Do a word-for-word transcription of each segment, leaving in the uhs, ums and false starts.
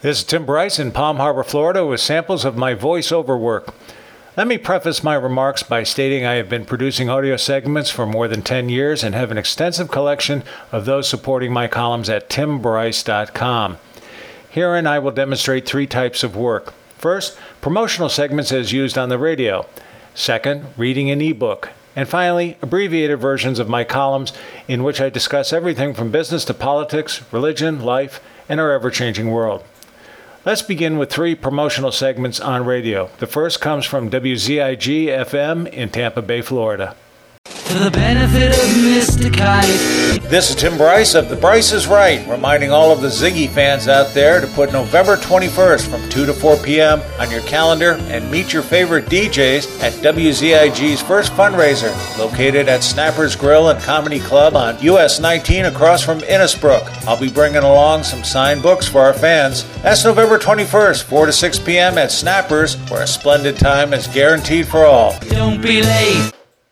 This is Tim Bryce in Palm Harbor, Florida, with samples of my voiceover work. Let me preface my remarks by stating I have been producing audio segments for more than ten years and have an extensive collection of those supporting my columns at tim bryce dot com. Herein I will demonstrate three types of work. First, promotional segments as used on the radio. Second, reading an ebook. And finally, abbreviated versions of my columns in which I discuss everything from business to politics, religion, life, and our ever-changing world. Let's begin with three promotional segments on radio. The first comes from W Z I G F M in Tampa Bay, Florida. For the benefit of Mister Kite. This is Tim Bryce of The Bryce is Right, reminding all of the Ziggy fans out there to put November twenty-first from two to four p.m. on your calendar and meet your favorite D Js at W Z I G's first fundraiser, located at Snapper's Grill and Comedy Club on U S nineteen across from Innisbrook. I'll be bringing along some signed books for our fans. That's November twenty-first, four to six p.m. at Snapper's, where a splendid time is guaranteed for all. Don't be late.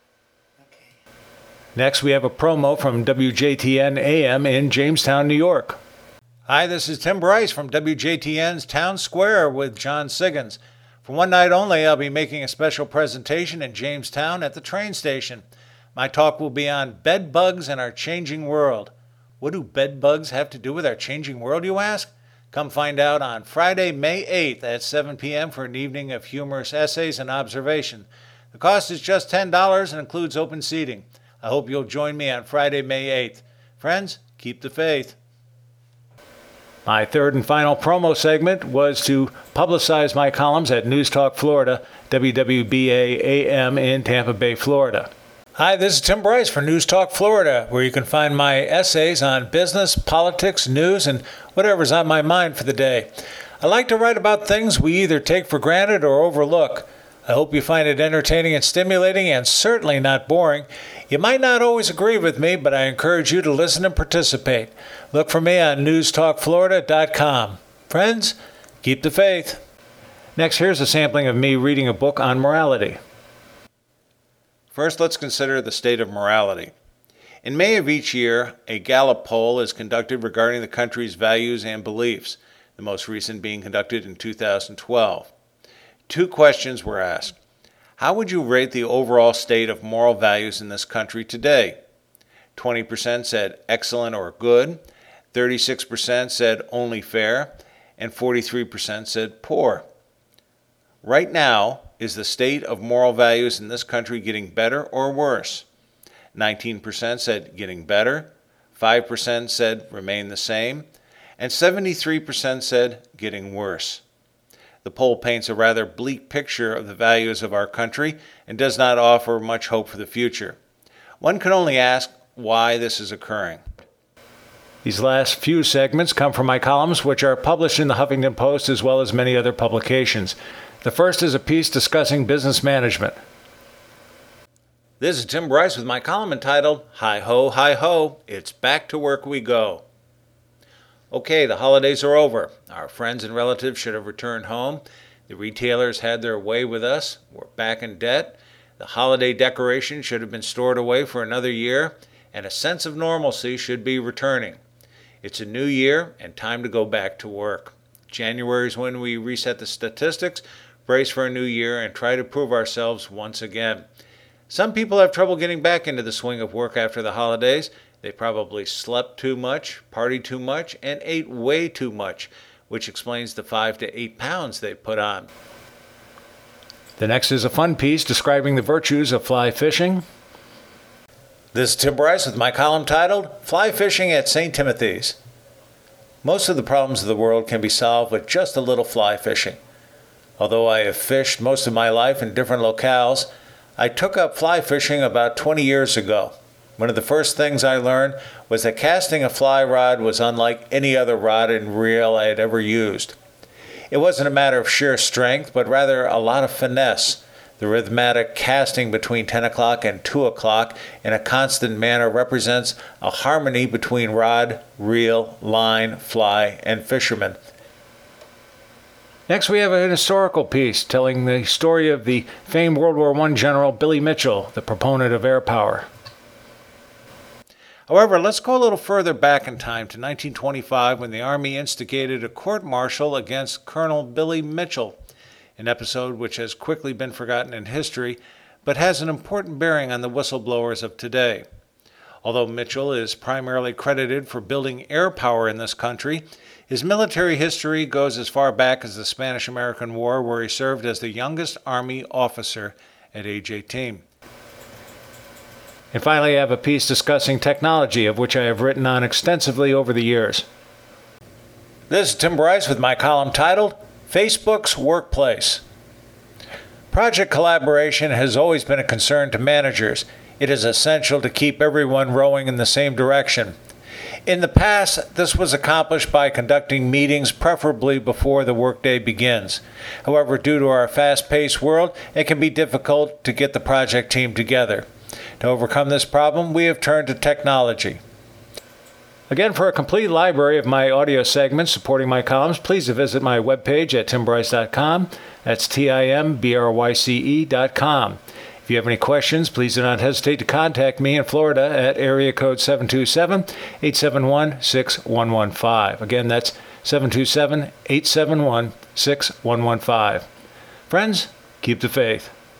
Next, we have a promo from W J T N A M in Jamestown, New York. Hi, this is Tim Bryce from W J T N's Town Square with John Siggins. For one night only, I'll be making a special presentation in Jamestown at the train station. My talk will be on bed bugs and our changing world. What do bed bugs have to do with our changing world, you ask? Come find out on Friday, May eighth at seven p.m. for an evening of humorous essays and observation. The cost is just ten dollars and includes open seating. I hope you'll join me on Friday, May eighth. Friends, keep the faith. My third and final promo segment was to publicize my columns at News Talk Florida, W W B A A M in Tampa Bay, Florida. Hi, this is Tim Bryce for News Talk Florida, where you can find my essays on business, politics, news, and whatever's on my mind for the day. I like to write about things we either take for granted or overlook. I hope you find it entertaining and stimulating and certainly not boring. You might not always agree with me, but I encourage you to listen and participate. Look for me on news talk florida dot com. Friends, keep the faith. Next, here's a sampling of me reading a book on morality. First, let's consider the state of morality. In May of each year, a Gallup poll is conducted regarding the country's values and beliefs, the most recent being conducted in two thousand twelve. Two questions were asked. How would you rate the overall state of moral values in this country today? twenty percent said excellent or good, thirty-six percent said only fair, and forty-three percent said poor. Right now, is the state of moral values in this country getting better or worse? nineteen percent said getting better, five percent said remain the same, and seventy-three percent said getting worse. The poll paints a rather bleak picture of the values of our country and does not offer much hope for the future. One can only ask why this is occurring. These last few segments come from my columns, which are published in the Huffington Post as well as many other publications. The first is a piece discussing business management. This is Tim Bryce with my column entitled, Hi Ho, Hi Ho, It's Back to Work We Go. Okay, the holidays are over. Our friends and relatives should have returned home. The retailers had their way with us. We're back in debt. The holiday decorations should have been stored away for another year, and a sense of normalcy should be returning. It's a new year and time to go back to work. January is when we reset the statistics, brace for a new year, and try to prove ourselves once again. Some people have trouble getting back into the swing of work after the holidays. They probably slept too much, partied too much, and ate way too much, which explains the five to eight pounds they put on. The next is a fun piece describing the virtues of fly fishing. This is Tim Bryce with my column titled, Fly Fishing at Saint Timothy's. Most of the problems of the world can be solved with just a little fly fishing. Although I have fished most of my life in different locales, I took up fly fishing about twenty years ago. One of the first things I learned was that casting a fly rod was unlike any other rod and reel I had ever used. It wasn't a matter of sheer strength, but rather a lot of finesse. The rhythmic casting between ten o'clock and two o'clock in a constant manner represents a harmony between rod, reel, line, fly, and fisherman. Next, we have an historical piece telling the story of the famed World War One general Billy Mitchell, the proponent of air power. However, let's go a little further back in time to nineteen twenty-five when the Army instigated a court-martial against Colonel Billy Mitchell, an episode which has quickly been forgotten in history, but has an important bearing on the whistleblowers of today. Although Mitchell is primarily credited for building air power in this country, his military history goes as far back as the Spanish-American War, where he served as the youngest Army officer at age eighteen. And finally, I have a piece discussing technology, of which I have written on extensively over the years. This is Tim Bryce with my column titled, Facebook's Workplace. Project collaboration has always been a concern to managers. It is essential to keep everyone rowing in the same direction. In the past, this was accomplished by conducting meetings preferably before the workday begins. However, due to our fast-paced world, it can be difficult to get the project team together. To overcome this problem, we have turned to technology. Again, for a complete library of my audio segments supporting my columns, please visit my webpage at tim bryce dot com. That's T I M B R Y C E dot com. If you have any questions, please do not hesitate to contact me in Florida at area code seven two seven, eight seven one, six one one five. Again, that's seven two seven, eight seven one, six one one five. Friends, keep the faith.